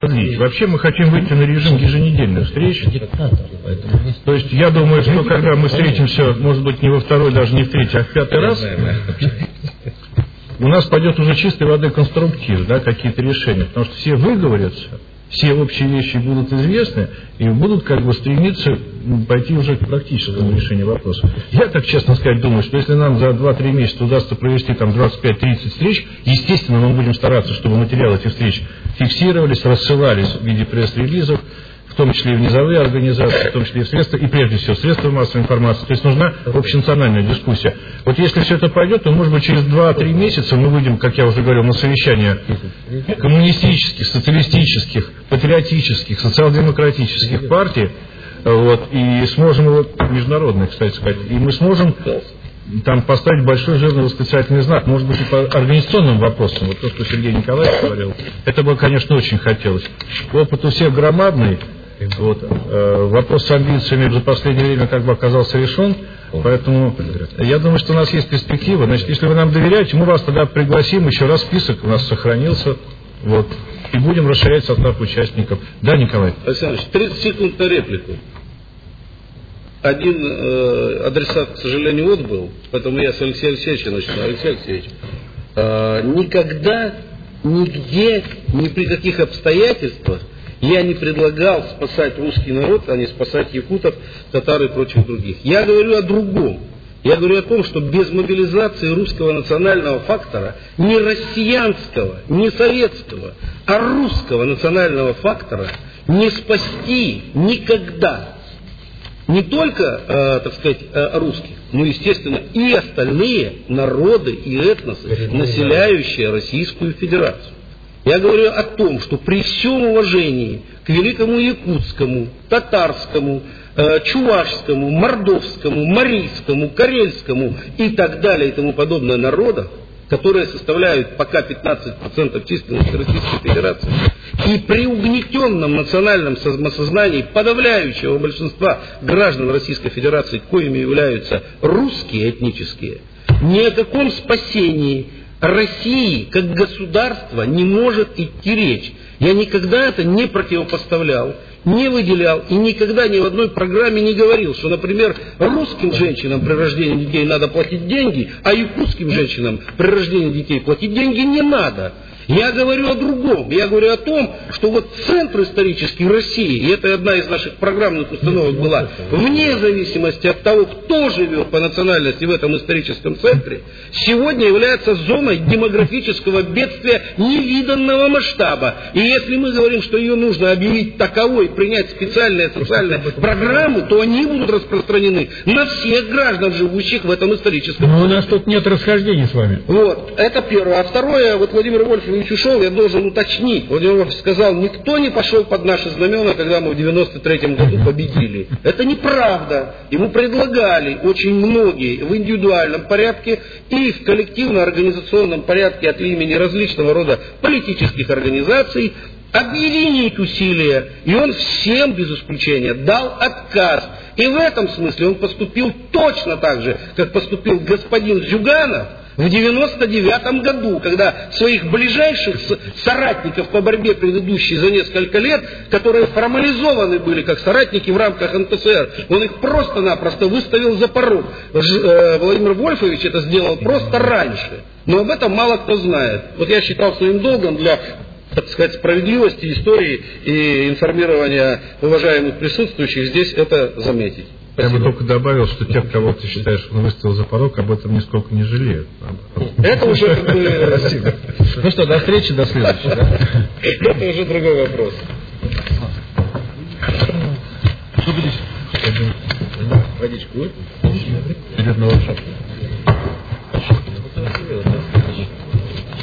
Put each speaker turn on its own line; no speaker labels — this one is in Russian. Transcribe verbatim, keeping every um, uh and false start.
Вообще мы хотим выйти на режим еженедельных встреч. То есть я думаю, что когда мы встретимся, может быть, не во второй, даже не в третий, а в пятый раз, у нас пойдет уже чистой воды конструктив, да, какие-то решения. Потому что все выговорятся, все общие вещи будут известны и будут как бы стремиться пойти уже к практическому решению вопроса. Я так, честно сказать, думаю, что если нам за два-три месяца удастся провести там двадцать пять-тридцать встреч, естественно, мы будем стараться, чтобы материалы этих встреч фиксировались, рассылались в виде пресс-релизов, в том числе и в низовые организации, в том числе и в средства, и прежде всего средства массовой информации. То есть нужна общенациональная дискуссия. Вот если все это пойдет, то, может быть, через два-три месяца мы выйдем, как я уже говорил, на совещания коммунистических, социалистических, патриотических, социал-демократических партий, вот, и сможем, вот, международных, кстати сказать, и мы сможем там поставить большой жирный восклицательный знак, может быть, и по организационным вопросам, вот то, что Сергей Николаевич говорил, это бы, конечно, очень хотелось. Опыт у всех громадный, вот, э, вопрос с амбициями за последнее время как бы оказался решен, поэтому я думаю, что у нас есть перспектива. Значит, если вы нам доверяете, мы вас тогда пригласим, еще раз список у нас сохранился, вот, и будем расширять состав участников. Да, Николай?
Александр Ильич, тридцать секунд на реплику. Один э, адресат, к сожалению, отбыл, поэтому я с Алексея Алексеевича начну. Алексей Алексеевич, э, никогда, нигде, ни при каких обстоятельствах я не предлагал спасать русский народ, а не спасать якутов, татар и прочих других. Я говорю о другом. Я говорю о том, что без мобилизации русского национального фактора, не россиянского, не советского, а русского национального фактора не спасти никогда. Не только, э, так сказать, э, русских, но, естественно, и остальные народы и этносы, населяющие Российскую Федерацию. Я говорю о том, что при всем уважении к великому якутскому, татарскому, э, чувашскому, мордовскому, марийскому, карельскому и так далее и тому подобное народов, которые составляют пока пятнадцать процентов численности Российской Федерации, и при угнетенном национальном самосознании подавляющего большинства граждан Российской Федерации, коими являются русские этнические, ни о каком спасении России как государства не может идти речь. Я никогда это не противопоставлял, не выделял и никогда ни в одной программе не говорил, что, например, русским женщинам при рождении детей надо платить деньги, а якутским женщинам при рождении детей платить деньги не надо. Я говорю о другом. Я говорю о том, что вот центр исторический России, и это одна из наших программных установок была, вне зависимости от того, кто живет по национальности в этом историческом центре, сегодня является зоной демографического бедствия невиданного масштаба. И если мы говорим, что ее нужно объявить таковой, принять специальные социальные программы, то они будут распространены на всех граждан, живущих в этом историческом центре.
Но у нас тут нет расхождений с вами.
Вот, это первое. А второе, вот Владимир Вольфович ушел, я должен уточнить. Владимир Вольфович сказал, никто не пошел под наши знамена, когда мы в девяносто третьем году победили. Это неправда. Ему предлагали очень многие в индивидуальном порядке и в коллективно-организационном порядке от имени различного рода политических организаций объединить усилия, и он всем без исключения дал отказ. И в этом смысле он поступил точно так же, как поступил господин Зюганов в девяносто девятом году, когда своих ближайших соратников по борьбе предыдущей за несколько лет, которые формализованы были как соратники в рамках эн тэ эс эр, он их просто-напросто выставил за порог. Владимир Вольфович это сделал просто раньше, но об этом мало кто знает. Вот я считал своим долгом для, так сказать, справедливости истории и информирования уважаемых присутствующих здесь это заметить. Спасибо.
Я бы только добавил, что те, кого ты считаешь, он выставил за порог, об этом нисколько не жалеют.
Это уже как бы... Спасибо.
Ну что, до встречи, до следующей.
Это уже другой вопрос.
Водичку. Вперед на лошадку.